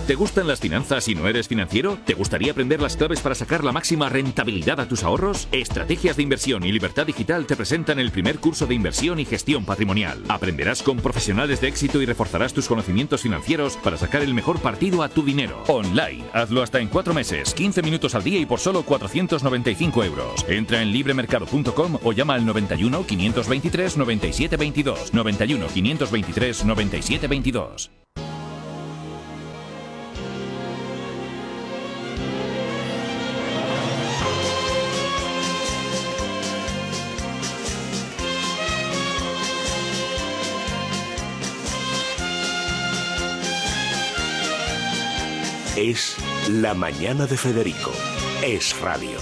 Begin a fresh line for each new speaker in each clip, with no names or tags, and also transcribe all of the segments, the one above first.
¿Te gustan las finanzas y no eres financiero? ¿Te gustaría aprender las claves para sacar la máxima rentabilidad a tus ahorros? Estrategias de Inversión y Libertad Digital te presentan el primer curso de inversión y gestión patrimonial. Aprenderás con profesionales de éxito y reforzarás tus conocimientos financieros para sacar el mejor partido a tu dinero. Online. Hazlo hasta en 4 meses, 15 minutos al día y por solo 495 euros. Entra en libremercado.com o llama al 91 523 97 22. 91 523 97 22.
Es La Mañana de Federico. Es radio.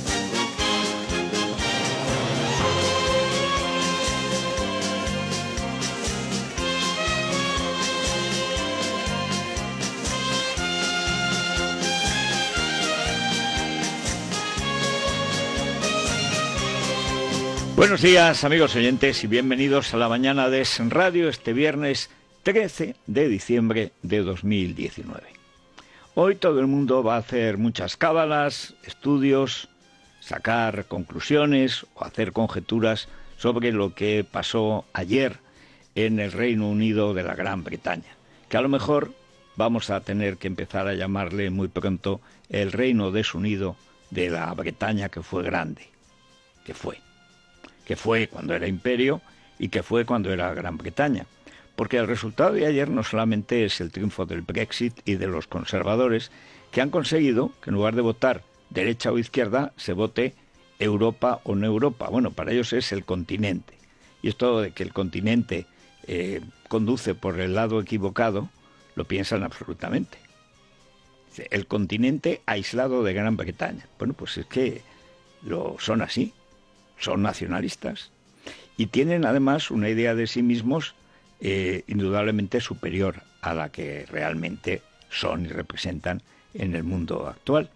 Buenos días, amigos oyentes, y bienvenidos a La Mañana de Es Radio este viernes 13 de diciembre de 2019. Hoy todo el mundo va a hacer muchas cábalas, estudios, sacar conclusiones o hacer conjeturas sobre lo que pasó ayer en el Reino Unido de la Gran Bretaña, que a lo mejor vamos a tener que empezar a llamarle muy pronto el Reino Desunido de la Bretaña que fue grande, que fue cuando era imperio y que fue cuando era Gran Bretaña. Porque el resultado de ayer no solamente es el triunfo del Brexit y de los conservadores, que han conseguido que en lugar de votar derecha o izquierda, se vote Europa o no Europa. Bueno, para ellos es el continente. Y esto de que el continente conduce por el lado equivocado, lo piensan absolutamente. El continente aislado de Gran Bretaña. Bueno, pues es que son así, son nacionalistas. Y tienen además una idea de sí mismos indudablemente superior a la que realmente son y representan en el mundo actual.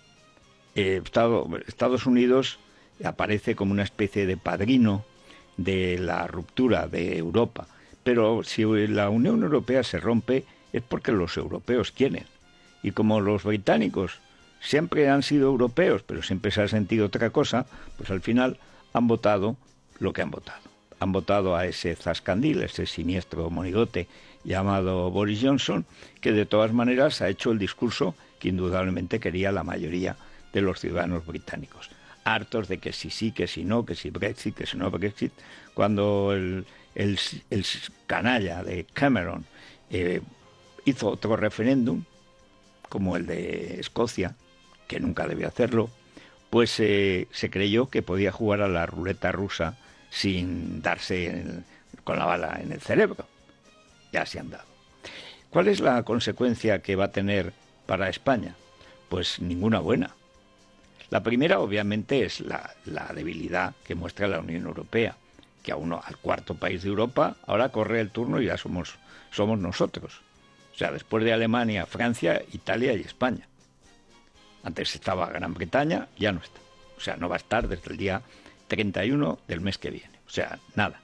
Estados Unidos aparece como una especie de padrino de la ruptura de Europa, pero si la Unión Europea se rompe es porque los europeos quieren, y como los británicos siempre han sido europeos, pero siempre se ha sentido otra cosa, pues al final han votado lo que han votado. Han votado a ese zascandil, ese siniestro monigote llamado Boris Johnson, que de todas maneras ha hecho el discurso que indudablemente quería la mayoría de los ciudadanos británicos. Hartos de que si sí, que si no, que si Brexit, que si no Brexit, cuando el canalla de Cameron hizo otro referéndum, como el de Escocia, que nunca debió hacerlo, pues se creyó que podía jugar a la ruleta rusa sin darse con la bala en el cerebro. Ya se han dado. ¿Cuál es la consecuencia que va a tener para España? Pues ninguna buena. La primera, obviamente, es la debilidad que muestra la Unión Europea, que al cuarto país de Europa ahora corre el turno y ya somos nosotros. O sea, después de Alemania, Francia, Italia y España. Antes estaba Gran Bretaña, ya no está. O sea, no va a estar desde el día 31 del mes que viene. O sea, nada.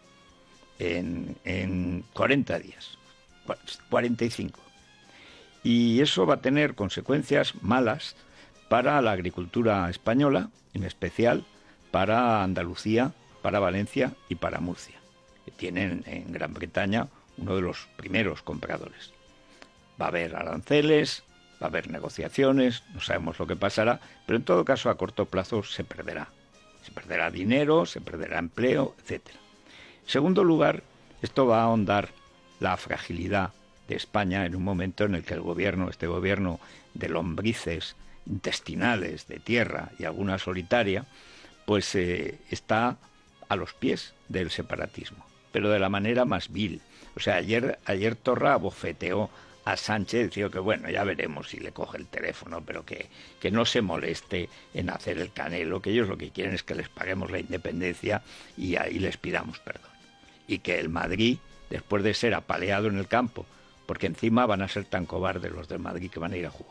En 40 días. 45. Y eso va a tener consecuencias malas para la agricultura española, en especial para Andalucía, para Valencia y para Murcia, que tienen en Gran Bretaña uno de los primeros compradores. Va a haber aranceles, va a haber negociaciones, no sabemos lo que pasará, pero en todo caso a corto plazo se perderá. Se perderá dinero, se perderá empleo, etc. En segundo lugar, esto va a ahondar la fragilidad de España en un momento en el que este gobierno de lombrices intestinales, de tierra y alguna solitaria, pues está a los pies del separatismo, pero de la manera más vil. O sea, ayer Torra abofeteó a Sánchez, decía que bueno, ya veremos si le coge el teléfono, pero que no se moleste en hacer el canelo, que ellos lo que quieren es que les paguemos la independencia y ahí les pidamos perdón. Y que el Madrid, después de ser apaleado en el campo, porque encima van a ser tan cobardes los del Madrid que van a ir a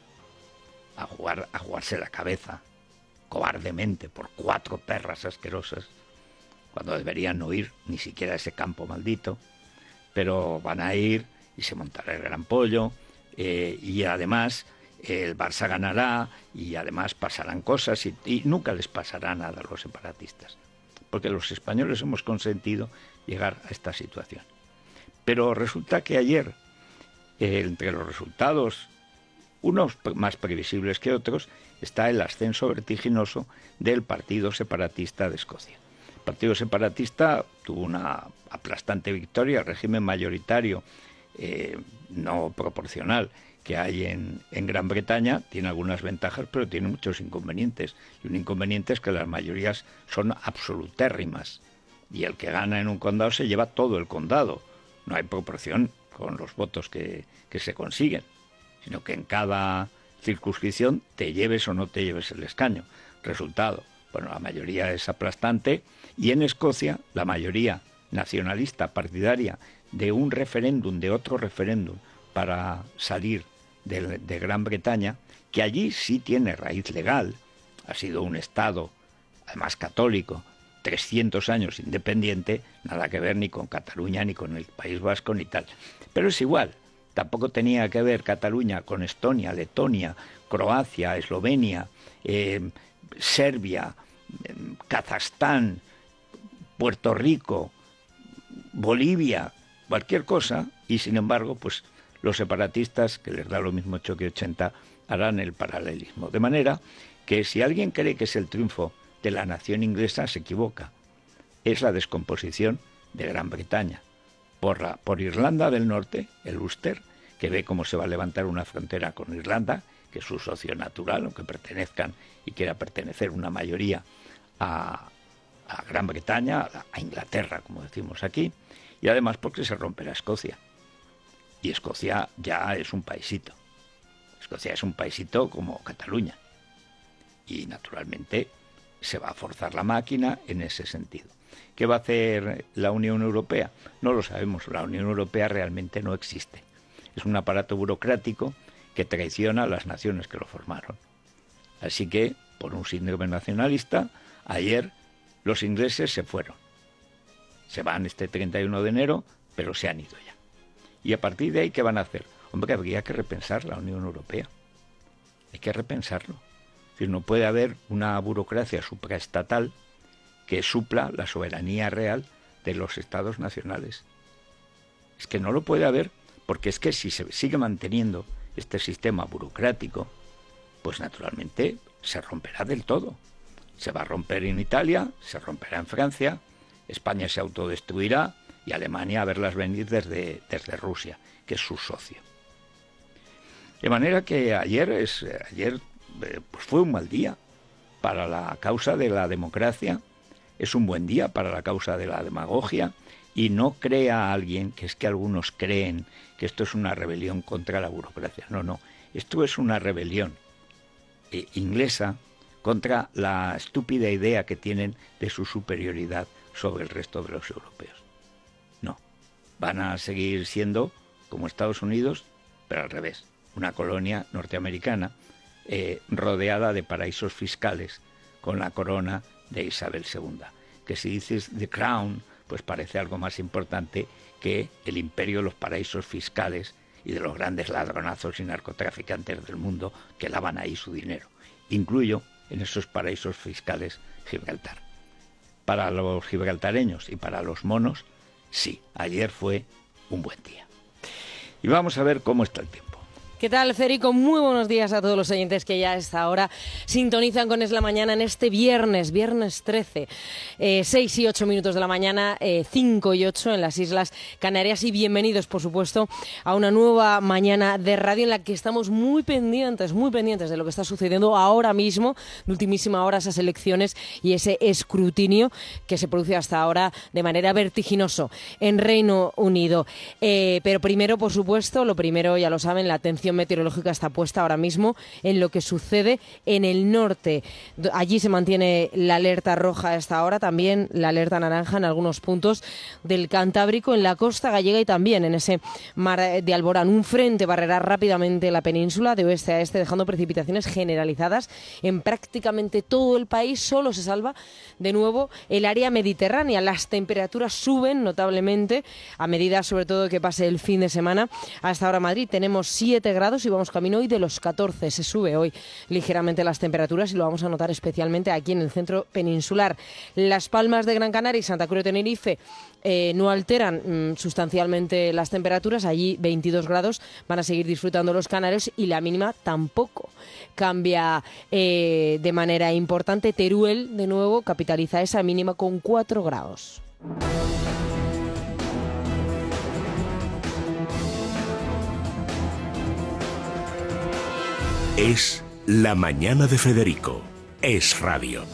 jugarse la cabeza, cobardemente, por 4 perras asquerosas, cuando deberían no ir ni siquiera a ese campo maldito, pero van a ir y se montará el gran pollo, y además el Barça ganará y además pasarán cosas y nunca les pasará nada a los separatistas, porque los españoles hemos consentido llegar a esta situación. Pero resulta que ayer, entre los resultados, unos más previsibles que otros, está el ascenso vertiginoso del Partido Separatista de Escocia. El Partido Separatista tuvo una aplastante victoria, el régimen mayoritario no proporcional que hay en Gran Bretaña tiene algunas ventajas, pero tiene muchos inconvenientes. Y un inconveniente es que las mayorías son absolutérrimas. Y el que gana en un condado se lleva todo el condado. No hay proporción con los votos que se consiguen, sino que en cada circunscripción te lleves o no te lleves el escaño. Resultado, bueno, la mayoría es aplastante y en Escocia la mayoría nacionalista partidaria de un referéndum, de otro referéndum para salir de Gran Bretaña, que allí sí tiene raíz legal, ha sido un Estado, además católico, 300 años independiente, nada que ver ni con Cataluña, ni con el País Vasco, ni tal. Pero es igual, tampoco tenía que ver Cataluña con Estonia, Letonia, Croacia, Eslovenia, Serbia, Kazajstán, Puerto Rico, Bolivia, cualquier cosa, y sin embargo, pues los separatistas, que les da lo mismo 8 que 80, harán el paralelismo. De manera que si alguien cree que es el triunfo de la nación inglesa, se equivoca. Es la descomposición de Gran Bretaña. Por Irlanda del Norte, el Ulster, que ve cómo se va a levantar una frontera con Irlanda, que es su socio natural, aunque pertenezcan y quiera pertenecer una mayoría a Gran Bretaña, a Inglaterra, como decimos aquí, y además porque se romperá Escocia. Y Escocia ya es un paisito. Escocia es un paisito como Cataluña. Y naturalmente se va a forzar la máquina en ese sentido. ¿Qué va a hacer la Unión Europea? No lo sabemos. La Unión Europea realmente no existe. Es un aparato burocrático que traiciona a las naciones que lo formaron. Así que, por un síndrome nacionalista, ayer los ingleses se fueron. Se van este 31 de enero, pero se han ido ya. Y a partir de ahí, ¿qué van a hacer? Hombre, habría que repensar la Unión Europea. Hay que repensarlo. Es decir, no puede haber una burocracia supraestatal que supla la soberanía real de los estados nacionales. Es que no lo puede haber, porque es que si se sigue manteniendo este sistema burocrático, pues naturalmente se romperá del todo. Se va a romper en Italia, se romperá en Francia, España se autodestruirá y Alemania a verlas venir desde Rusia, que es su socio. De manera que ayer pues fue un mal día para la causa de la democracia, es un buen día para la causa de la demagogia, y no crea alguien que es que algunos creen que esto es una rebelión contra la burocracia. No, esto es una rebelión inglesa contra la estúpida idea que tienen de su superioridad sobre el resto de los europeos. No, van a seguir siendo como Estados Unidos, pero al revés, una colonia norteamericana rodeada de paraísos fiscales con la corona de Isabel II, que si dices The Crown, pues parece algo más importante que el imperio de los paraísos fiscales y de los grandes ladronazos y narcotraficantes del mundo que lavan ahí su dinero. Incluyo en esos paraísos fiscales Gibraltar. Para los gibraltareños y para los monos, sí, ayer fue un buen día. Y vamos a ver cómo está el tiempo.
¿Qué tal, Federico? Muy buenos días a todos los oyentes que ya a esta hora sintonizan con Es la Mañana en este viernes 13, 6 y 8 minutos de la mañana, 5 y 8 en las Islas Canarias, y bienvenidos, por supuesto, a una nueva mañana de radio en la que estamos muy pendientes de lo que está sucediendo ahora mismo, de ultimísima hora, esas elecciones y ese escrutinio que se produce hasta ahora de manera vertiginosa en Reino Unido. Pero primero, por supuesto, lo primero, ya lo saben, la atención meteorológica está puesta ahora mismo en lo que sucede en el norte. Allí se mantiene la alerta roja a esta hora, también la alerta naranja en algunos puntos del Cantábrico, en la costa gallega y también en ese mar de Alborán. Un frente barrerá rápidamente la península de oeste a este, dejando precipitaciones generalizadas en prácticamente todo el país. Solo se salva de nuevo el área mediterránea. Las temperaturas suben notablemente a medida, sobre todo, que pase el fin de semana. Hasta ahora Madrid tenemos 7 grados grados y vamos camino hoy de los 14. Se sube hoy ligeramente las temperaturas y lo vamos a notar especialmente aquí en el centro peninsular. Las Palmas de Gran Canaria y Santa Cruz de Tenerife no alteran sustancialmente las temperaturas. Allí 22 grados, van a seguir disfrutando los canarios y la mínima tampoco cambia de manera importante. Teruel, de nuevo, capitaliza esa mínima con 4 grados.
Es La Mañana de Federico. Es Radio.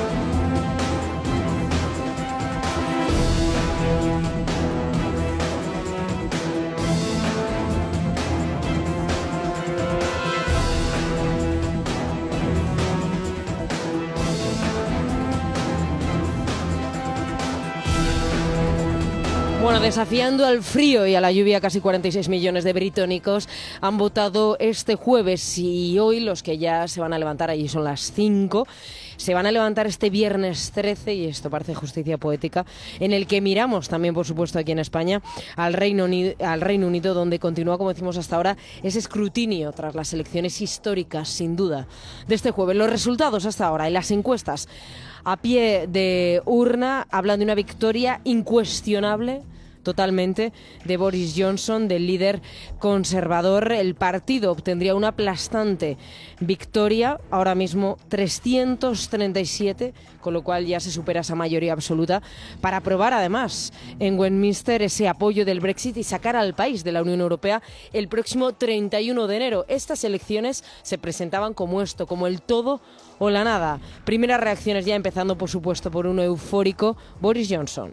Bueno, desafiando al frío y a la lluvia, casi 46 millones de británicos han votado este jueves y hoy los que ya se van a levantar, allí son las 5, se van a levantar este viernes 13, y esto parece justicia poética, en el que miramos también, por supuesto, aquí en España, al Reino Unido, donde continúa, como decimos hasta ahora, ese escrutinio tras las elecciones históricas, sin duda, de este jueves. Los resultados hasta ahora en las encuestas a pie de urna hablan de una victoria incuestionable totalmente de Boris Johnson, del líder conservador. El partido obtendría una aplastante victoria, ahora mismo 337, con lo cual ya se supera esa mayoría absoluta, para aprobar además en Westminster ese apoyo del Brexit y sacar al país de la Unión Europea el próximo 31 de enero. Estas elecciones se presentaban como esto, como el todo o la nada. Primeras reacciones ya, empezando por supuesto por un eufórico Boris Johnson.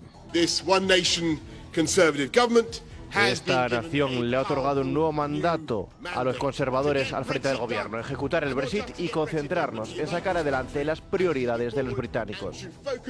Esta nación le ha otorgado un nuevo mandato a los conservadores al frente del gobierno: ejecutar el Brexit y concentrarnos en sacar adelante las prioridades de los británicos.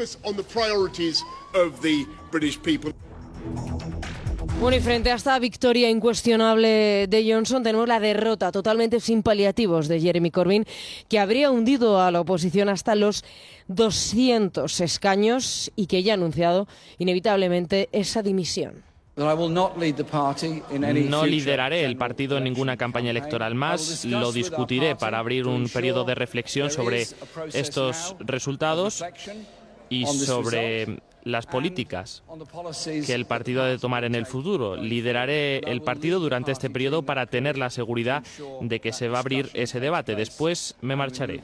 Bueno, y frente a esta victoria incuestionable de Johnson, tenemos la derrota totalmente sin paliativos de Jeremy Corbyn, que habría hundido a la oposición hasta los 200 escaños y que ya ha anunciado inevitablemente esa dimisión.
No lideraré el partido en ninguna campaña electoral más, lo discutiré para abrir un periodo de reflexión sobre estos resultados y sobre las políticas que el partido ha de tomar en el futuro. Lideraré el partido durante este periodo para tener la seguridad de que se va a abrir ese debate. Después me marcharé.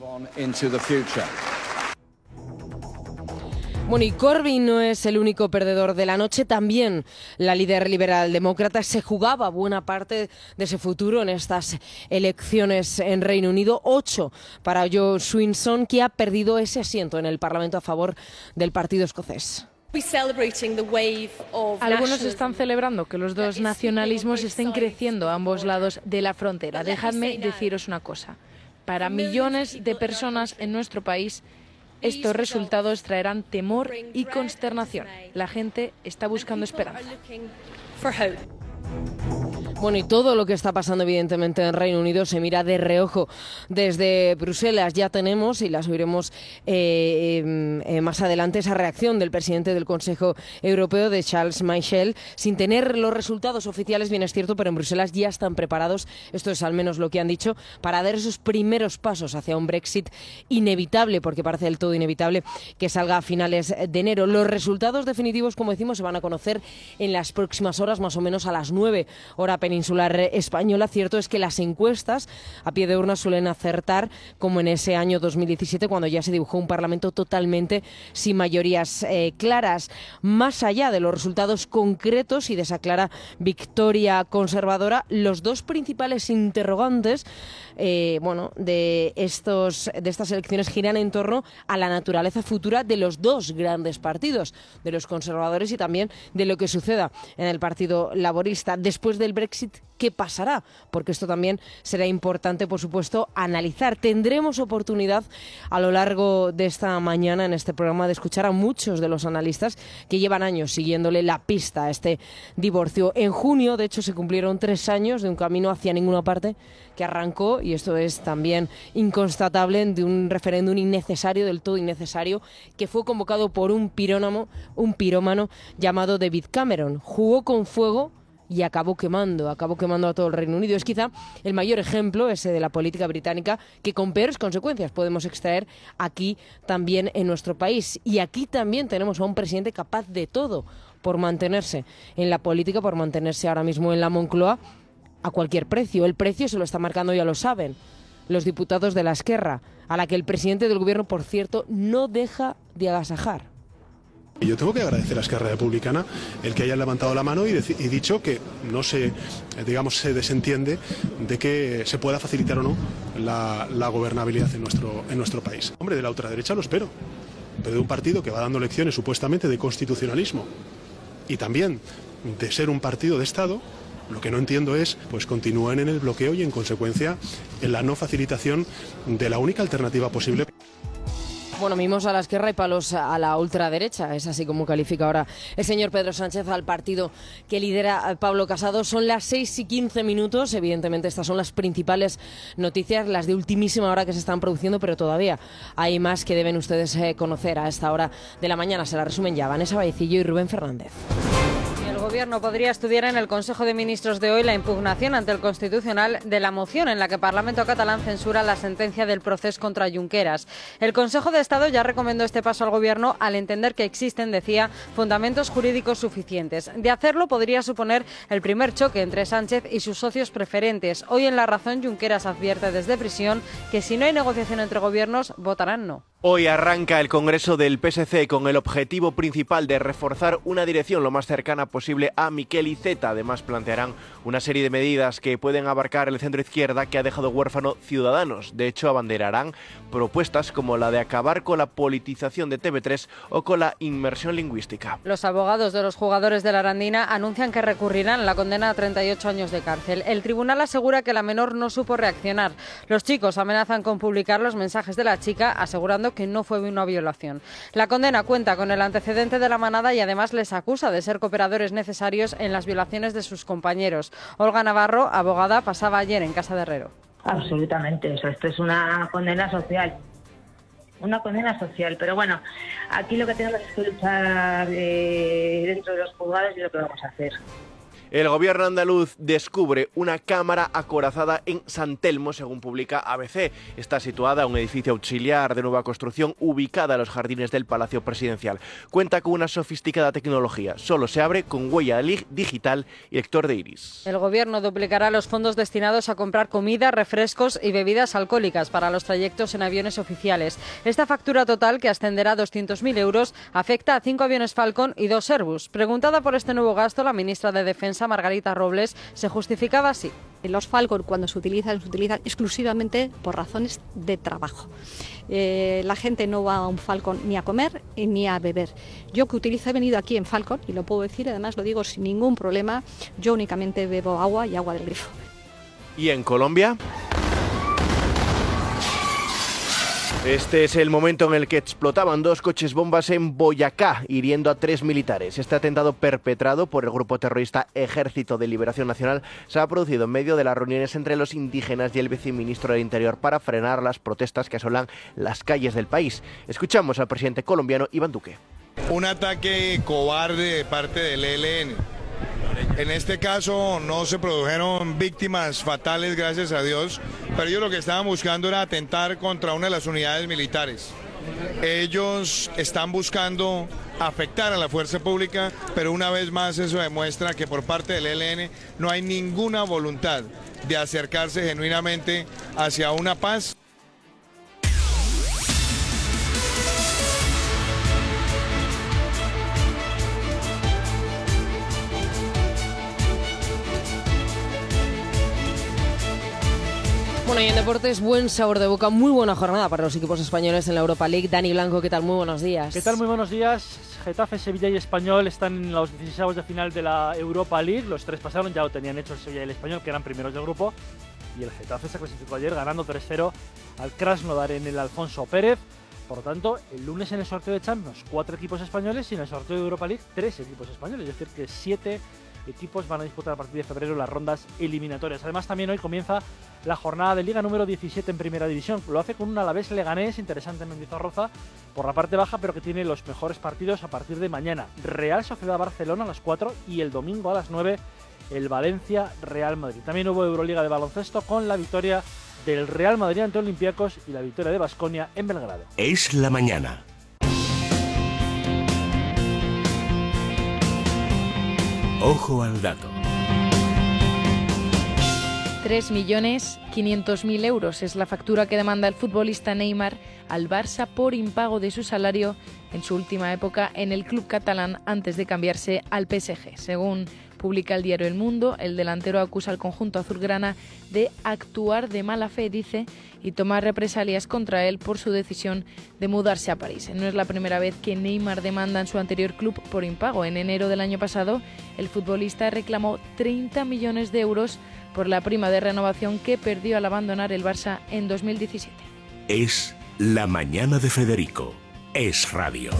Bueno, y Corbyn no es el único perdedor de la noche. También la líder liberal demócrata se jugaba buena parte de ese futuro en estas elecciones en Reino Unido. 8 para Jo Swinson, que ha perdido ese asiento en el Parlamento a favor del partido escocés.
Algunos están celebrando que los dos nacionalismos estén creciendo a ambos lados de la frontera. Dejadme deciros una cosa. Para millones de personas en nuestro país, estos resultados traerán temor y consternación. La gente está buscando esperanza.
Bueno, y todo lo que está pasando evidentemente en Reino Unido se mira de reojo desde Bruselas. Ya tenemos, y las oiremos más adelante, esa reacción del presidente del Consejo Europeo, de Charles Michel, sin tener los resultados oficiales, bien es cierto, pero en Bruselas ya están preparados, esto es al menos lo que han dicho, para dar esos primeros pasos hacia un Brexit inevitable, porque parece del todo inevitable que salga a finales de enero. Los resultados definitivos, como decimos, se van a conocer en las próximas horas, más o menos a las 9, hora peninsular española. Cierto es que las encuestas a pie de urna suelen acertar, como en ese año 2017, cuando ya se dibujó un Parlamento totalmente sin mayorías claras. Más allá de los resultados concretos y de esa clara victoria conservadora, los dos principales interrogantes de estas elecciones giran en torno a la naturaleza futura de los dos grandes partidos, de los conservadores y también de lo que suceda en el Partido Laborista. Después del Brexit, ¿qué pasará? Porque esto también será importante, por supuesto, analizar. Tendremos oportunidad a lo largo de esta mañana en este programa de escuchar a muchos de los analistas que llevan años siguiéndole la pista a este divorcio. En junio, de hecho, se cumplieron 3 años de un camino hacia ninguna parte que arrancó, y esto es también inconstatable, de un referéndum innecesario, del todo innecesario, que fue convocado por un pirómano llamado David Cameron. Jugó con fuego y acabó quemando a todo el Reino Unido. Es quizá el mayor ejemplo ese de la política británica que con peores consecuencias podemos extraer aquí también en nuestro país. Y aquí también tenemos a un presidente capaz de todo por mantenerse en la política, por mantenerse ahora mismo en la Moncloa a cualquier precio. El precio se lo está marcando, ya lo saben, los diputados de la Esquerra, a la que el presidente del gobierno, por cierto, no deja de agasajar.
Yo tengo que agradecer a Esquerra Republicana el que hayan levantado la mano y dicho que no se desentiende de que se pueda facilitar o no la gobernabilidad en nuestro país. Hombre, de la ultraderecha lo espero, pero de un partido que va dando lecciones supuestamente de constitucionalismo y también de ser un partido de Estado, lo que no entiendo es, pues continúen en el bloqueo y en consecuencia en la no facilitación de la única alternativa posible.
Bueno, mimos a la Esquerra y palos a la ultraderecha. Es así como califica ahora el señor Pedro Sánchez al partido que lidera Pablo Casado. Son las 6:15. Evidentemente estas son las principales noticias, las de ultimísima hora que se están produciendo, pero todavía hay más que deben ustedes conocer a esta hora de la mañana. Se la resumen ya Vanessa Vallecillo y Rubén Fernández.
El Gobierno podría estudiar en el Consejo de Ministros de hoy la impugnación ante el Constitucional de la moción en la que el Parlamento catalán censura la sentencia del procés contra Junqueras. El Consejo de Estado ya recomendó este paso al Gobierno al entender que existen, decía, fundamentos jurídicos suficientes. De hacerlo podría suponer el primer choque entre Sánchez y sus socios preferentes. Hoy en La Razón, Junqueras advierte desde prisión que si no hay negociación entre gobiernos, votarán no.
Hoy arranca el Congreso del PSC con el objetivo principal de reforzar una dirección lo más cercana posible a Miquel Iceta. Además plantearán una serie de medidas que pueden abarcar el centro izquierda que ha dejado huérfano Ciudadanos. De hecho, abanderarán propuestas como la de acabar con la politización de TV3 o con la inmersión lingüística.
Los abogados de los jugadores de la Arandina anuncian que recurrirán la condena a 38 años de cárcel. El tribunal asegura que la menor no supo reaccionar. Los chicos amenazan con publicar los mensajes de la chica, asegurando que no fue una violación. La condena cuenta con el antecedente de la manada y además les acusa de ser cooperadores necesarios en las violaciones de sus compañeros. Olga Navarro, abogada, pasaba ayer en casa de Herrero.
Absolutamente, esto es una condena social. Una condena social, pero bueno, aquí lo que tenemos es que luchar dentro de los juzgados y lo que vamos a hacer.
El gobierno andaluz descubre una cámara acorazada en San Telmo, según publica ABC. Está situada en un edificio auxiliar de nueva construcción ubicada en los jardines del Palacio Presidencial. Cuenta con una sofisticada tecnología. Solo se abre con huella digital y lector de iris.
El gobierno duplicará los fondos destinados a comprar comida, refrescos y bebidas alcohólicas para los trayectos en aviones oficiales. Esta factura total, que ascenderá a 200.000 euros, afecta a 5 aviones Falcon y 2 Airbus. Preguntada por este nuevo gasto, la ministra de Defensa, Margarita Robles, se justificaba así.
Los Falcon, cuando se utilizan exclusivamente por razones de trabajo. La gente no va a un Falcon ni a comer ni a beber. Yo que utilizo, he venido aquí en Falcon, y lo puedo decir, además lo digo sin ningún problema, yo únicamente bebo agua y agua del grifo.
¿Y en Colombia? Este es el momento en el que explotaban 2 coches bombas en Boyacá, hiriendo a 3 militares. Este atentado, perpetrado por el grupo terrorista Ejército de Liberación Nacional, se ha producido en medio de las reuniones entre los indígenas y el viceministro del Interior para frenar las protestas que asolan las calles del país. Escuchamos al presidente colombiano Iván Duque.
Un ataque cobarde de parte del ELN. En este caso no se produjeron víctimas fatales, gracias a Dios, pero ellos lo que estaban buscando era atentar contra una de las unidades militares. Ellos están buscando afectar a la fuerza pública, pero una vez más eso demuestra que por parte del ELN no hay ninguna voluntad de acercarse genuinamente hacia una paz.
Bueno, y en deportes, buen sabor de boca, muy buena jornada para los equipos españoles en la Europa League. Dani Blanco, ¿qué tal? Muy buenos días.
¿Qué tal? Muy buenos días. Getafe, Sevilla y Español están en los 16avos de final de la Europa League. Los 3 pasaron, ya lo tenían hecho el Sevilla y el Español, que eran primeros del grupo. Y el Getafe se clasificó ayer ganando 3-0 al Krasnodar en el Alfonso Pérez. Por lo tanto, el lunes en el sorteo de Champions, 4 equipos españoles, y en el sorteo de Europa League, 3 equipos españoles. Es decir, que 7 equipos van a disputar a partir de febrero las rondas eliminatorias. Además, también hoy comienza la jornada de Liga número 17 en Primera División. Lo hace con un Alavés Leganés interesante en Mendizorroza por la parte baja, pero que tiene los mejores partidos a partir de mañana. Real Sociedad Barcelona a las 4 y el domingo a las 9 el Valencia-Real Madrid. También hubo Euroliga de baloncesto con la victoria del Real Madrid ante Olympiacos y la victoria de Baskonia en Belgrado.
Es la mañana. Ojo al dato.
3.500.000 euros es la factura que demanda el futbolista Neymar al Barça por impago de su salario en su última época en el club catalán antes de cambiarse al PSG. Según publica el diario El Mundo, el delantero acusa al conjunto azulgrana de actuar de mala fe, dice, y tomar represalias contra él por su decisión de mudarse a París. No es la primera vez que Neymar demanda en su anterior club por impago. En enero del año pasado, el futbolista reclamó 30 millones de euros por la prima de renovación que perdió al abandonar el Barça en 2017.
Es la mañana de Federico. Es radio.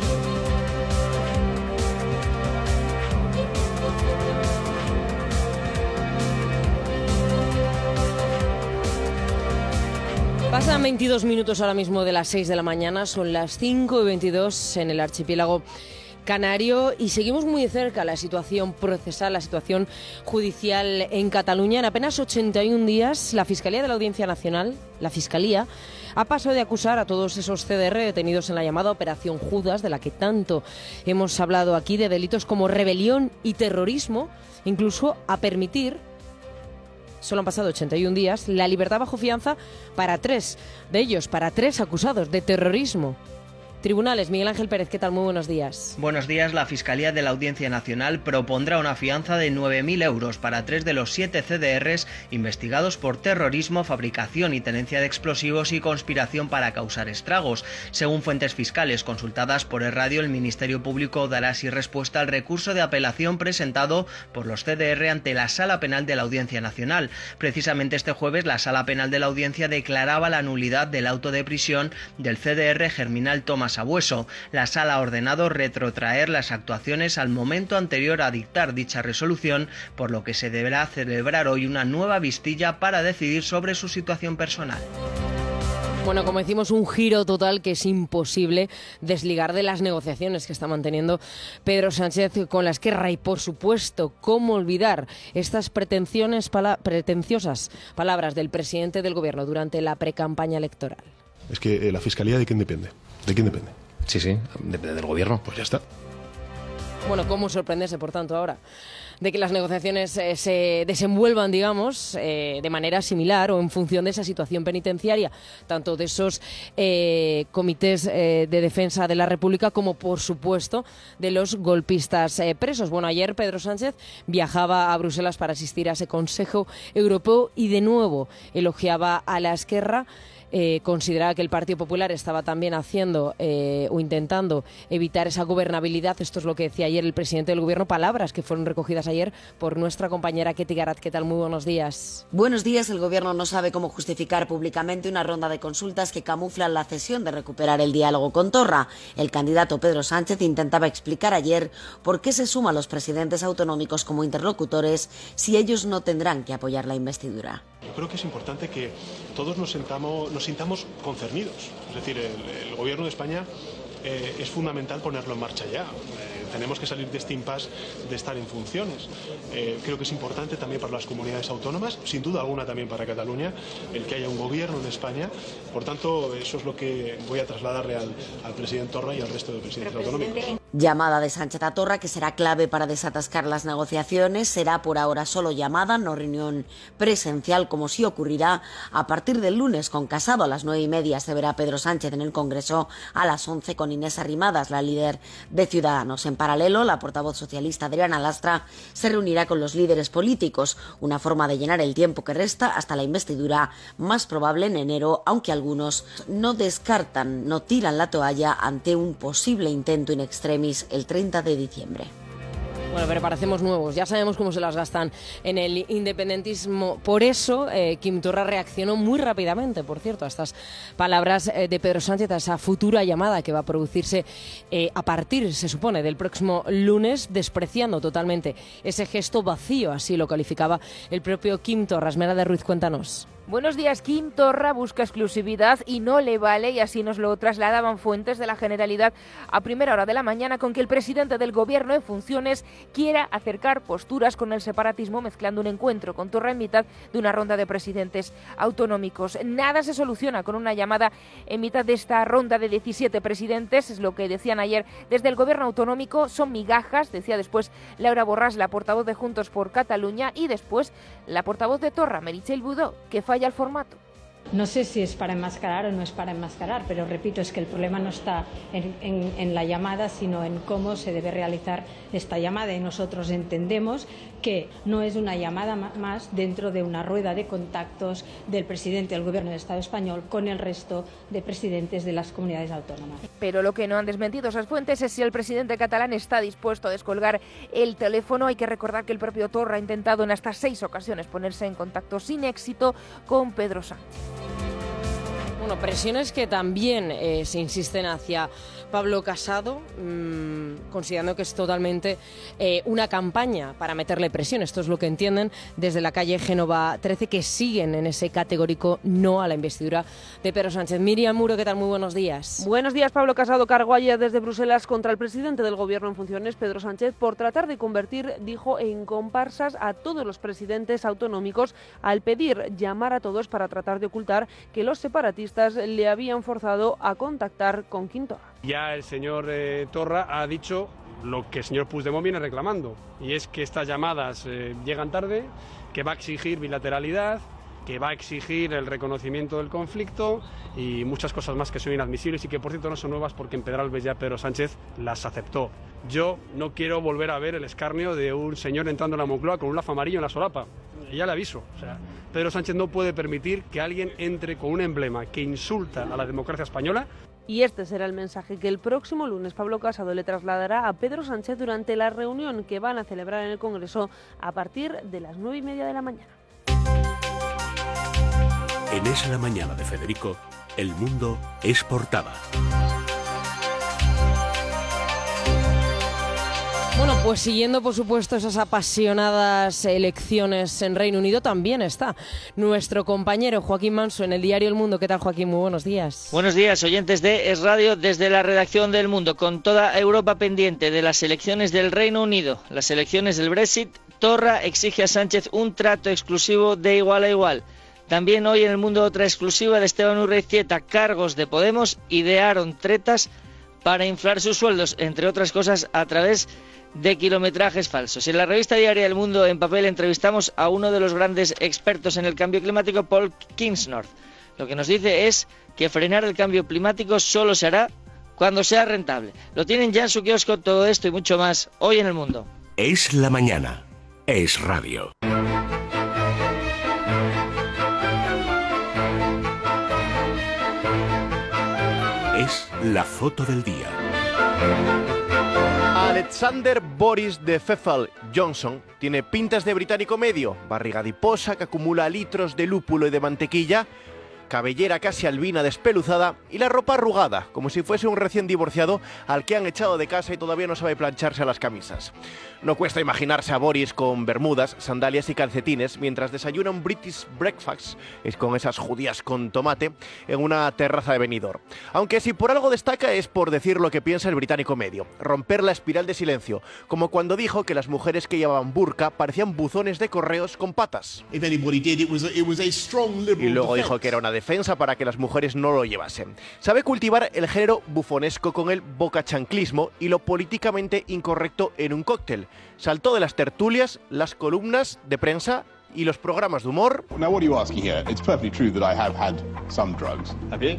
Pasan 22 minutos ahora mismo de las 6 de la mañana, son las 5:22 en el archipiélago canario y seguimos muy de cerca la situación procesal, la situación judicial en Cataluña. En apenas 81 días, la Fiscalía de la Audiencia Nacional, la Fiscalía, ha pasado de acusar a todos esos CDR detenidos en la llamada Operación Judas, de la que tanto hemos hablado aquí, de delitos como rebelión y terrorismo, incluso a permitir, solo han pasado 81 días, la libertad bajo fianza para 3 de ellos, para 3 acusados de terrorismo. Tribunales, Miguel Ángel Pérez, ¿qué tal? Muy buenos días.
Buenos días. La Fiscalía de la Audiencia Nacional propondrá una fianza de 9.000 euros para 3 de los 7 CDRs investigados por terrorismo, fabricación y tenencia de explosivos y conspiración para causar estragos. Según fuentes fiscales consultadas por el radio, el Ministerio Público dará así respuesta al recurso de apelación presentado por los CDR ante la Sala Penal de la Audiencia Nacional. Precisamente este jueves, la Sala Penal de la Audiencia declaraba la nulidad del auto de prisión del CDR Germinal Tomás Sabueso. La Sala ha ordenado retrotraer las actuaciones al momento anterior a dictar dicha resolución, por lo que se deberá celebrar hoy una nueva vistilla para decidir sobre su situación personal.
Bueno, como decimos, un giro total que es imposible desligar de las negociaciones que está manteniendo Pedro Sánchez con la Esquerra y, por supuesto, cómo olvidar estas pretenciosas palabras del presidente del Gobierno durante la precampaña electoral.
Es que la Fiscalía, ¿de quién depende? ¿De quién depende?
Sí, depende del Gobierno.
Pues ya está.
Bueno, ¿cómo sorprenderse, por tanto, ahora de que las negociaciones se desenvuelvan, digamos, de manera similar o en función de esa situación penitenciaria, tanto de esos comités de defensa de la República como, por supuesto, de los golpistas presos? Bueno, ayer Pedro Sánchez viajaba a Bruselas para asistir a ese Consejo Europeo y, de nuevo, elogiaba a la Esquerra. Consideraba que el Partido Popular estaba también haciendo o intentando evitar esa gobernabilidad. Esto es lo que decía ayer el presidente del Gobierno, palabras que fueron recogidas ayer por nuestra compañera Ketty Garat. ¿Qué tal? Muy buenos días.
Buenos días. El Gobierno no sabe cómo justificar públicamente una ronda de consultas que camuflan la cesión de recuperar el diálogo con Torra. El candidato Pedro Sánchez intentaba explicar ayer por qué se suman los presidentes autonómicos como interlocutores si ellos no tendrán que apoyar la investidura.
Yo creo que es importante que todos nos sintamos concernidos. Es decir, el Gobierno de España es fundamental ponerlo en marcha ya. Tenemos que salir de este impasse de estar en funciones. Creo que es importante también para las comunidades autónomas, sin duda alguna también para Cataluña, el que haya un gobierno en España. Por tanto, eso es lo que voy a trasladarle al presidente Torra y al resto de presidentes autonómicos.
Llamada de Sánchez a Torra que será clave para desatascar las negociaciones. Será por ahora solo llamada, no reunión presencial, como sí ocurrirá a partir del lunes con Casado. A las 9:30 se verá Pedro Sánchez en el Congreso, a las 11 con Inés Arrimadas, la líder de Ciudadanos. En paralelo, la portavoz socialista Adriana Lastra se reunirá con los líderes políticos, una forma de llenar el tiempo que resta hasta la investidura, más probable en enero, aunque algunos no tiran la toalla ante un posible intento in extremis el 30 de diciembre.
Bueno, pero parecemos nuevos, ya sabemos cómo se las gastan en el independentismo. Por eso, Quim Torra reaccionó muy rápidamente, por cierto, a estas palabras de Pedro Sánchez, a esa futura llamada que va a producirse a partir, se supone, del próximo lunes, despreciando totalmente ese gesto vacío, así lo calificaba el propio Quim Torra. Esmeralda Ruiz, cuéntanos.
Buenos días. Quim Torra busca exclusividad y no le vale, y así nos lo trasladaban fuentes de la Generalidad a primera hora de la mañana, con que el presidente del gobierno en funciones quiera acercar posturas con el separatismo, mezclando un encuentro con Torra en mitad de una ronda de presidentes autonómicos. Nada se soluciona con una llamada en mitad de esta ronda de 17 presidentes, es lo que decían ayer desde el gobierno autonómico. Son migajas, decía después Laura Borràs, la portavoz de Juntos por Cataluña, y después la portavoz de Torra, Meritxell Budó, que falla el formato.
No sé si es para enmascarar o no es para enmascarar, pero repito, es que el problema no está en la llamada, sino en cómo se debe realizar esta llamada. Y nosotros entendemos que no es una llamada más dentro de una rueda de contactos del presidente del Gobierno del Estado español con el resto de presidentes de las comunidades autónomas.
Pero lo que no han desmentido esas fuentes es si el presidente catalán está dispuesto a descolgar el teléfono. Hay que recordar que el propio Torra ha intentado en hasta 6 ocasiones ponerse en contacto sin éxito con Pedro Sánchez.
Bueno, presiones que también se insisten hacia Pablo Casado, considerando que es totalmente una campaña para meterle presión. Esto es lo que entienden desde la calle Génova 13, que siguen en ese categórico no a la investidura de Pedro Sánchez. Miriam Muro, ¿qué tal? Muy buenos días.
Buenos días. Pablo Casado cargó ayer desde Bruselas contra el presidente del Gobierno en funciones, Pedro Sánchez, por tratar de convertir, dijo, en comparsas a todos los presidentes autonómicos, al pedir llamar a todos para tratar de ocultar que los separatistas le habían forzado a contactar con Quim Torra.
Ya el señor Torra ha dicho lo que el señor Puigdemont viene reclamando, y es que estas llamadas llegan tarde, que va a exigir bilateralidad, que va a exigir el reconocimiento del conflicto y muchas cosas más que son inadmisibles y que, por cierto, no son nuevas, porque en Pedralbes ya Pedro Sánchez las aceptó. Yo no quiero volver a ver el escarnio de un señor entrando en la Moncloa con un lazo amarillo en la solapa. Ya le aviso. O sea, Pedro Sánchez no puede permitir que alguien entre con un emblema que insulta a la democracia española.
Y este será el mensaje que el próximo lunes Pablo Casado le trasladará a Pedro Sánchez durante la reunión que van a celebrar en el Congreso a partir de las 9:30 de la mañana.
En Es la Mañana de Federico, el mundo es portada.
Bueno, pues siguiendo, por supuesto, esas apasionadas elecciones en Reino Unido, también está nuestro compañero Joaquín Manso en el diario El Mundo. ¿Qué tal, Joaquín? Muy buenos días.
Buenos días, oyentes de Es Radio, desde la redacción del Mundo, con toda Europa pendiente de las elecciones del Reino Unido, las elecciones del Brexit. Torra exige a Sánchez un trato exclusivo de igual a igual. También hoy en El Mundo otra exclusiva de Esteban Urreiztieta. Cargos de Podemos idearon tretas para inflar sus sueldos, entre otras cosas a través de kilometrajes falsos. En la revista diaria El Mundo en papel entrevistamos a uno de los grandes expertos en el cambio climático, Paul Kingsnorth. Lo que nos dice es que frenar el cambio climático solo se hará cuando sea rentable. Lo tienen ya en su kiosco, todo esto y mucho más hoy en El Mundo.
Es la mañana. Es radio. Es la foto del día.
Alexander Boris de Pfeffel Johnson tiene pintas de británico medio, barriga adiposa que acumula litros de lúpulo y de mantequilla, cabellera casi albina despeluzada y la ropa arrugada, como si fuese un recién divorciado al que han echado de casa y todavía no sabe plancharse las camisas. No cuesta imaginarse a Boris con bermudas, sandalias y calcetines mientras desayuna un British breakfast, es con esas judías con tomate, en una terraza de Benidorm. Aunque si por algo destaca es por decir lo que piensa el británico medio, romper la espiral de silencio, como cuando dijo que las mujeres que llevaban burka parecían buzones de correos con patas. Y luego dijo que era una defensa para que las mujeres no lo llevasen. Sabe cultivar el género bufonesco con el bocachanclismo y lo políticamente incorrecto en un cóctel. Saltó de las tertulias, las columnas de prensa y los programas de humor.
Now what are you asking here? It's perfectly true that I have had some drugs. Have you?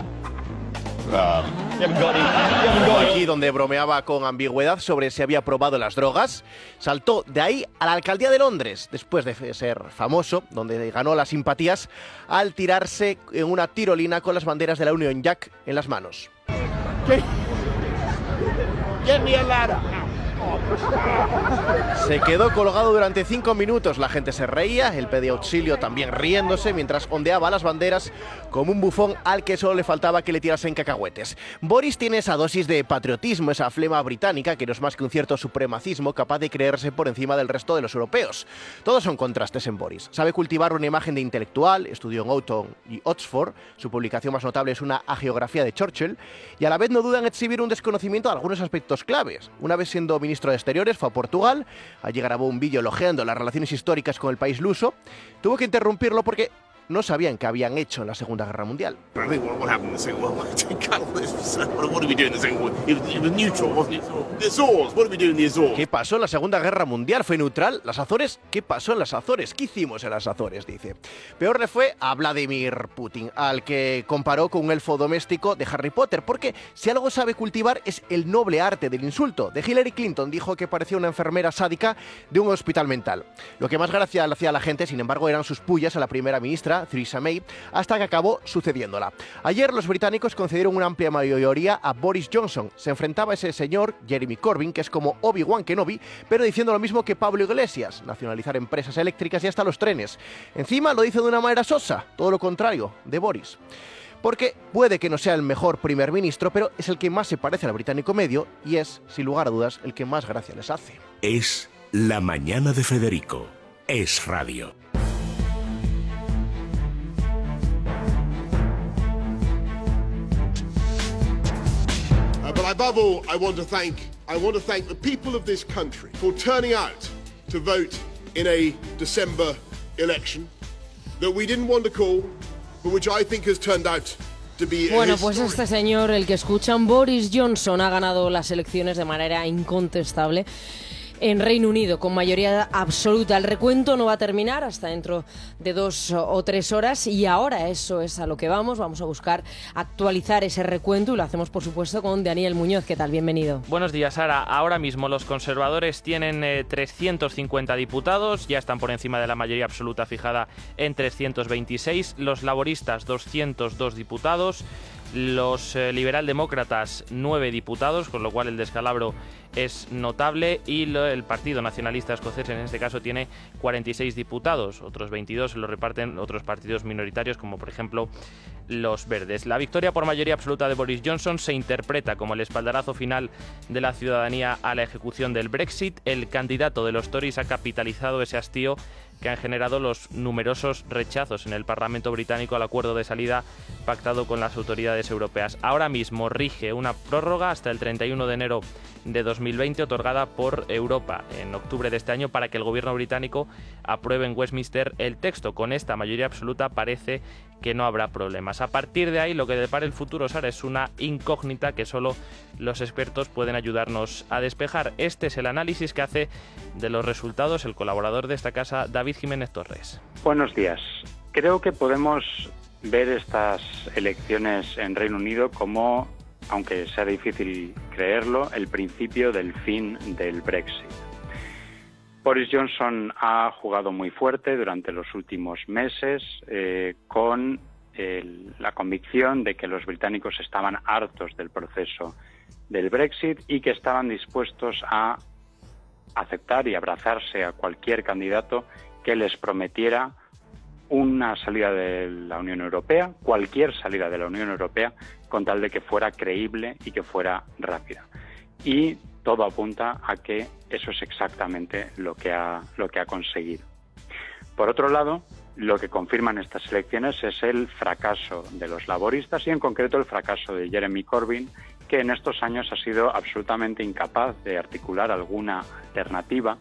Aquí donde bromeaba con ambigüedad sobre si había probado las drogas, saltó de ahí a la alcaldía de Londres, después de ser famoso, donde ganó las simpatías al tirarse en una tirolina con las banderas de la Union Jack en las manos.
Get me a ladder.
Se quedó colgado durante 5 minutos, la gente se reía, él pedía auxilio también riéndose, mientras ondeaba las banderas como un bufón al que solo le faltaba que le tirasen cacahuetes. Boris tiene esa dosis de patriotismo, esa flema británica que no es más que un cierto supremacismo capaz de creerse por encima del resto de los europeos. Todos son contrastes en Boris. Sabe cultivar una imagen de intelectual, estudió en Eton y Oxford, su publicación más notable es una hagiografía de Churchill, y a la vez no duda en exhibir un desconocimiento de algunos aspectos claves. Una vez siendo ministro de Exteriores fue a Portugal, allí grabó un vídeo elogiando las relaciones históricas con el país luso, tuvo que interrumpirlo porque no sabían qué habían hecho en la Segunda Guerra Mundial. ¿Qué pasó en la Segunda Guerra Mundial? ¿Fue neutral? ¿Las Azores? ¿Qué pasó en las Azores? ¿Qué hicimos en las Azores? Dice. Peor le fue a Vladimir Putin, al que comparó con un elfo doméstico de Harry Potter, porque si algo sabe cultivar es el noble arte del insulto. De Hillary Clinton dijo que parecía una enfermera sádica de un hospital mental. Lo que más gracia le hacía a la gente, sin embargo, eran sus pullas a la primera ministra, Theresa May, hasta que acabó sucediéndola. Ayer los británicos concedieron una amplia mayoría a Boris Johnson. Se enfrentaba a ese señor, Jeremy Corbyn, que es como Obi-Wan Kenobi, pero diciendo lo mismo que Pablo Iglesias, nacionalizar empresas eléctricas y hasta los trenes. Encima lo dice de una manera sosa, todo lo contrario de Boris. Porque puede que no sea el mejor primer ministro, pero es el que más se parece al británico medio y es, sin lugar a dudas, el que más gracia les hace.
Es La Mañana de Federico. Es Radio.
But above all, I want to thank the people of this country for turning out to vote in a December election that we didn't want to call, but which I think has turned out to be a
Bueno, pues este señor, el que escuchan, Boris Johnson, ha ganado las elecciones de manera incontestable en Reino Unido, con mayoría absoluta. El recuento no va a terminar hasta dentro de 2 o 3 horas y ahora eso es a lo que vamos a buscar actualizar ese recuento y lo hacemos por supuesto con Daniel Muñoz. ¿Qué tal? Bienvenido.
Buenos días, Sara. Ahora mismo los conservadores tienen 350 diputados, ya están por encima de la mayoría absoluta fijada en 326, los laboristas 202 diputados, los liberaldemócratas 9 diputados, con lo cual el descalabro es notable, y el Partido Nacionalista Escocés en este caso tiene 46 diputados, otros 22 se lo reparten otros partidos minoritarios como por ejemplo los Verdes. La victoria por mayoría absoluta de Boris Johnson se interpreta como el espaldarazo final de la ciudadanía a la ejecución del Brexit. El candidato de los Tories ha capitalizado ese hastío que han generado los numerosos rechazos en el Parlamento británico al acuerdo de salida pactado con las autoridades europeas. Ahora mismo rige una prórroga hasta el 31 de enero de 2020 otorgada por Europa en octubre de este año para que el gobierno británico apruebe en Westminster el texto. Con esta mayoría absoluta parece que no habrá problemas. A partir de ahí lo que depara el futuro, Sara, es una incógnita que solo los expertos pueden ayudarnos a despejar. Este es el análisis que hace de los resultados el colaborador de esta casa, David Jiménez Torres.
Buenos días. Creo que podemos ver estas elecciones en Reino Unido como, aunque sea difícil creerlo, el principio del fin del Brexit. Boris Johnson ha jugado muy fuerte durante los últimos meses con la convicción de que los británicos estaban hartos del proceso del Brexit y que estaban dispuestos a aceptar y abrazarse a cualquier candidato que les prometiera una salida de la Unión Europea, cualquier salida de la Unión Europea, con tal de que fuera creíble y que fuera rápida. Y todo apunta a que eso es exactamente lo que ha conseguido. Por otro lado, lo que confirman estas elecciones es el fracaso de los laboristas y en concreto el fracaso de Jeremy Corbyn, que en estos años ha sido absolutamente incapaz de articular alguna alternativa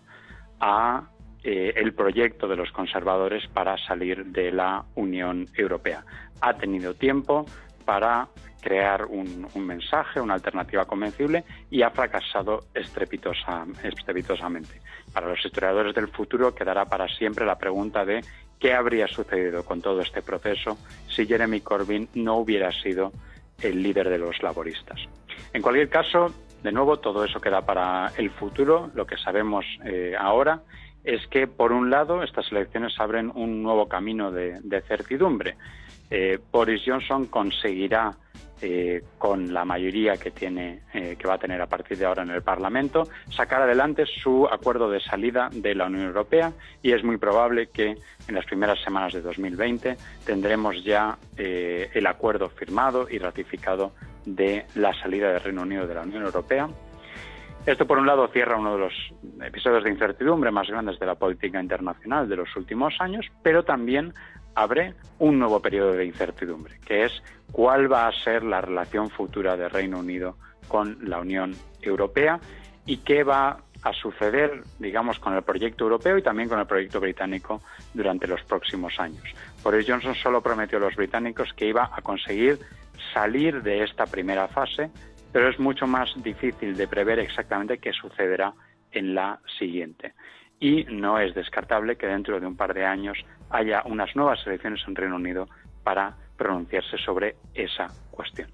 a el proyecto de los conservadores para salir de la Unión Europea. Ha tenido tiempo para crear un mensaje, una alternativa convencible y ha fracasado estrepitosamente. Para los historiadores del futuro quedará para siempre la pregunta de qué habría sucedido con todo este proceso si Jeremy Corbyn no hubiera sido el líder de los laboristas. En cualquier caso, de nuevo, todo eso queda para el futuro. Lo que sabemos ahora es que, por un lado, estas elecciones abren un nuevo camino de certidumbre. Boris Johnson conseguirá, con la mayoría que va a tener a partir de ahora en el Parlamento, sacar adelante su acuerdo de salida de la Unión Europea, y es muy probable que en las primeras semanas de 2020 tendremos ya el acuerdo firmado y ratificado de la salida del Reino Unido de la Unión Europea. Esto, por un lado, cierra uno de los episodios de incertidumbre más grandes de la política internacional de los últimos años, pero también abre un nuevo periodo de incertidumbre, que es cuál va a ser la relación futura del Reino Unido con la Unión Europea y qué va a suceder, digamos, con el proyecto europeo y también con el proyecto británico durante los próximos años. Boris Johnson solo prometió a los británicos que iba a conseguir salir de esta primera fase, pero es mucho más difícil de prever exactamente qué sucederá en la siguiente. Y no es descartable que dentro de un par de años haya unas nuevas elecciones en Reino Unido para pronunciarse sobre esa cuestión.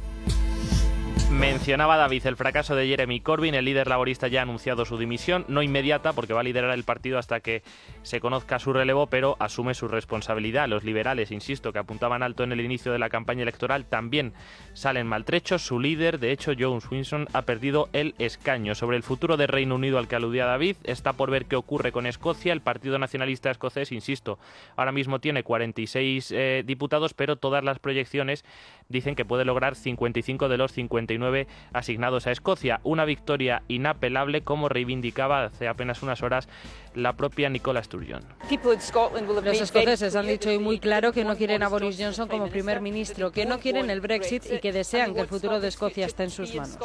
Mencionaba David el fracaso de Jeremy Corbyn. El líder laborista ya ha anunciado su dimisión, no inmediata porque va a liderar el partido hasta que se conozca su relevo, pero asume su responsabilidad. Los liberales, insisto, que apuntaban alto en el inicio de la campaña electoral, también salen maltrechos. Su líder, de hecho, Joe Swinson, ha perdido el escaño. Sobre el futuro del Reino Unido al que aludía David, está por ver qué ocurre con Escocia. El Partido Nacionalista Escocés, insisto, ahora mismo tiene 46 diputados, pero todas las proyecciones dicen que puede lograr 55 de los 59 asignados a Escocia. Una victoria inapelable, como reivindicaba hace apenas unas horas la propia Nicola Sturgeon.
Los escoceses han dicho hoy muy claro que no quieren a Boris Johnson como primer ministro, que no quieren el Brexit y que desean que el futuro de Escocia esté en sus manos.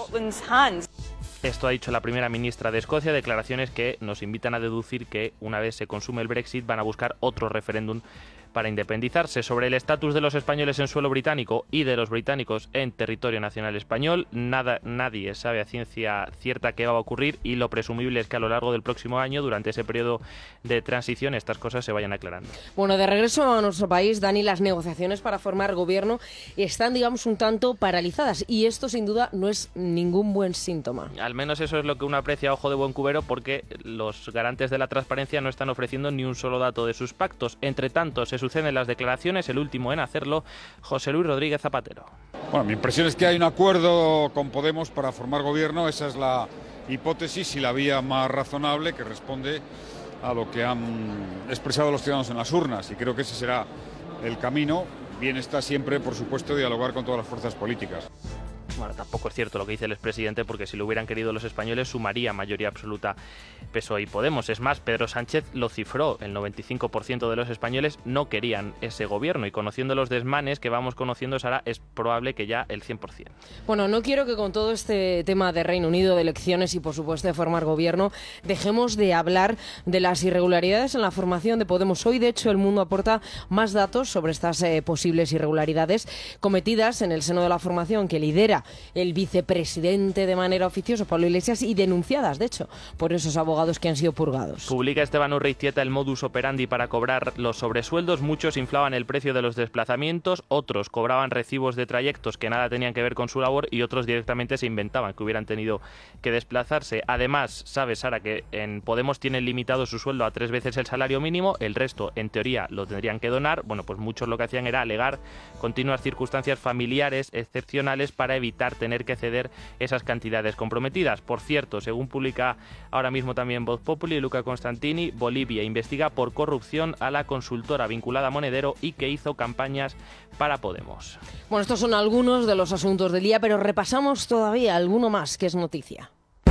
Esto ha dicho la primera ministra de Escocia, declaraciones que nos invitan a deducir que una vez se consume el Brexit van a buscar otro referéndum para independizarse. Sobre el estatus de los españoles en suelo británico y de los británicos en territorio nacional español, nadie sabe a ciencia cierta qué va a ocurrir, y lo presumible es que a lo largo del próximo año, durante ese periodo de transición, estas cosas se vayan aclarando.
Bueno, de regreso a nuestro país, Dani, las negociaciones para formar gobierno están, digamos, un tanto paralizadas, y esto sin duda no es ningún buen síntoma.
Al menos eso es lo que uno aprecia a ojo de buen cubero, porque los garantes de la transparencia no están ofreciendo ni un solo dato de sus pactos. Entre tanto, se suceden las declaraciones, el último en hacerlo, José Luis Rodríguez Zapatero.
Bueno, mi impresión es que hay un acuerdo con Podemos para formar gobierno. Esa es la hipótesis y la vía más razonable, que responde a lo que han expresado los ciudadanos en las urnas, y creo que ese será el camino. Bien está siempre, por supuesto, dialogar con todas las fuerzas políticas.
Bueno, tampoco es cierto lo que dice el expresidente, porque si lo hubieran querido los españoles sumaría mayoría absoluta PSOE y Podemos. Es más, Pedro Sánchez lo cifró, el 95% de los españoles no querían ese gobierno, y conociendo los desmanes que vamos conociendo, Sara, es probable que ya el 100%.
Bueno, no quiero que con todo este tema de Reino Unido, de elecciones y por supuesto de formar gobierno, dejemos de hablar de las irregularidades en la formación de Podemos. Hoy, de hecho, El Mundo aporta más datos sobre estas posibles irregularidades cometidas en el seno de la formación que lidera el vicepresidente de manera oficiosa, Pablo Iglesias, y denunciadas, de hecho, por esos abogados que han sido purgados.
Publica Esteban Urreiztieta el modus operandi para cobrar los sobresueldos. Muchos inflaban el precio de los desplazamientos, otros cobraban recibos de trayectos que nada tenían que ver con su labor, y otros directamente se inventaban que hubieran tenido que desplazarse. Además, sabes, Sara, que en Podemos tienen limitado su sueldo a 3 veces el salario mínimo, el resto, en teoría, lo tendrían que donar. Bueno, pues muchos lo que hacían era alegar continuas circunstancias familiares excepcionales para evitar tener que ceder esas cantidades comprometidas. Por cierto, según publica ahora mismo también Voz Populi, Luca Constantini, Bolivia investiga por corrupción a la consultora vinculada a Monedero y que hizo campañas para Podemos.
Bueno, estos son algunos de los asuntos del día, pero repasamos todavía alguno más que es noticia.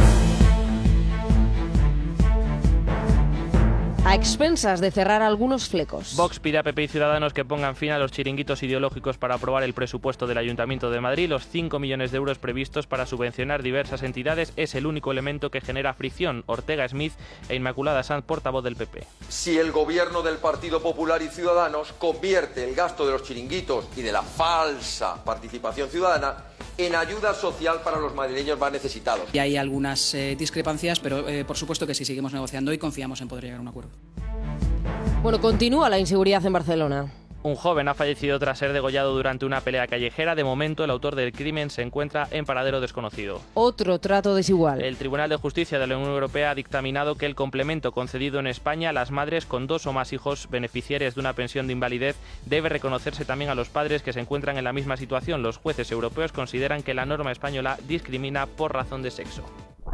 A expensas de cerrar algunos flecos.
Vox pide a PP y Ciudadanos que pongan fin a los chiringuitos ideológicos para aprobar el presupuesto del Ayuntamiento de Madrid. Los 5 millones de euros previstos para subvencionar diversas entidades es el único elemento que genera fricción. Ortega Smith e Inmaculada Sanz, portavoz del PP.
Si el gobierno del Partido Popular y Ciudadanos convierte el gasto de los chiringuitos y de la falsa participación ciudadana en ayuda social para los madrileños más necesitados.
Y hay algunas discrepancias, pero por supuesto que sí, seguimos negociando y confiamos en poder llegar a un acuerdo.
Bueno, continúa la inseguridad en Barcelona.
Un joven ha fallecido tras ser degollado durante una pelea callejera. De momento, el autor del crimen se encuentra en paradero desconocido.
Otro trato desigual.
El Tribunal de Justicia de la Unión Europea ha dictaminado que el complemento concedido en España a las madres con 2 o más hijos beneficiarias de una pensión de invalidez debe reconocerse también a los padres que se encuentran en la misma situación. Los jueces europeos consideran que la norma española discrimina por razón de sexo.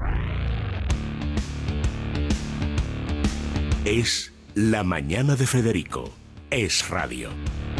Es La Mañana de Federico. Es Radio.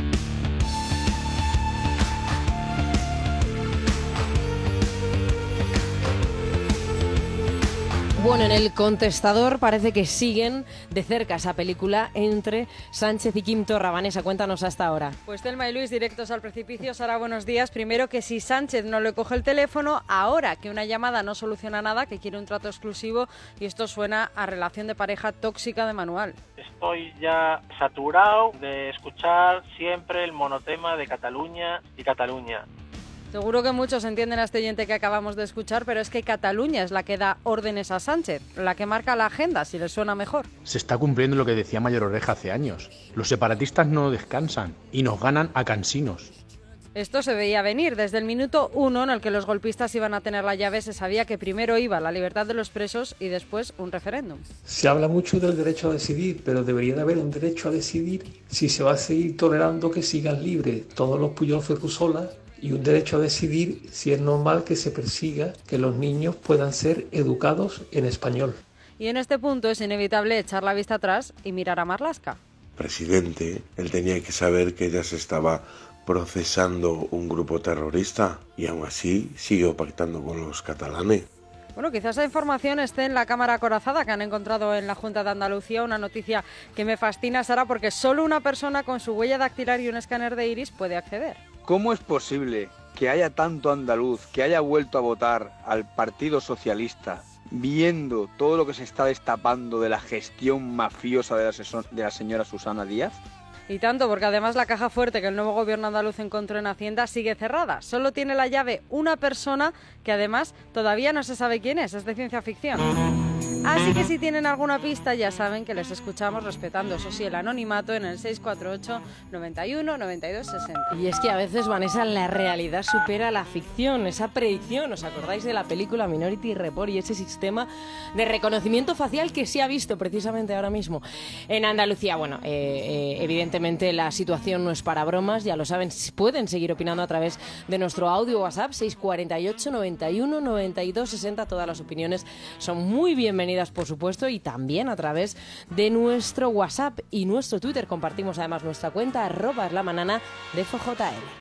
Bueno, en el contestador parece que siguen de cerca esa película entre Sánchez y Quim Torra. Vanessa, cuéntanos hasta ahora.
Pues Telma y Luis, directos al precipicio. Sara, buenos días. Primero, que si Sánchez no le coge el teléfono, ahora que una llamada no soluciona nada, que quiere un trato exclusivo, y esto suena a relación de pareja tóxica de manual.
Estoy ya saturado de escuchar siempre el monotema de Cataluña y Cataluña.
Seguro que muchos entienden a este oyente que acabamos de escuchar, pero es que Cataluña es la que da órdenes a Sánchez, la que marca la agenda, si les suena mejor.
Se está cumpliendo lo que decía Mayor Oreja hace años. Los separatistas no descansan y nos ganan a cansinos.
Esto se veía venir. Desde el minuto 1 en el que los golpistas iban a tener la llave, se sabía que primero iba la libertad de los presos y después un referéndum.
Se habla mucho del derecho a decidir, pero debería de haber un derecho a decidir si se va a seguir tolerando que sigan libres todos los Pujol Ferrusola, y un derecho a decidir si es normal que se persiga que los niños puedan ser educados en español.
Y en este punto es inevitable echar la vista atrás y mirar a Marlaska.
Presidente, él tenía que saber que ya se estaba procesando un grupo terrorista y aún así siguió pactando con los catalanes.
Bueno, quizás esa información esté en la cámara acorazada que han encontrado en la Junta de Andalucía, una noticia que me fascina, Sara, porque solo una persona con su huella dactilar y un escáner de iris puede acceder.
¿Cómo es posible que haya tanto andaluz que haya vuelto a votar al Partido Socialista viendo todo lo que se está destapando de la gestión mafiosa de la señora Susana Díaz?
Y tanto, porque además la caja fuerte que el nuevo gobierno andaluz encontró en Hacienda sigue cerrada. Solo tiene la llave una persona que además todavía no se sabe quién es de ciencia ficción. Así que si tienen alguna pista ya saben que les escuchamos respetando, eso sí, el anonimato en el 648 91 92 60.
Y es que a veces, Vanessa, la realidad supera la ficción, esa predicción. ¿Os acordáis de la película Minority Report y ese sistema de reconocimiento facial que se ha visto precisamente ahora mismo en Andalucía? Bueno, evidentemente la situación no es para bromas, ya lo saben, pueden seguir opinando a través de nuestro audio WhatsApp 648 91 92 60. Todas las opiniones son muy bienvenidas, por supuesto, y también a través de nuestro WhatsApp y nuestro Twitter. Compartimos además nuestra cuenta @lamanana de FJL.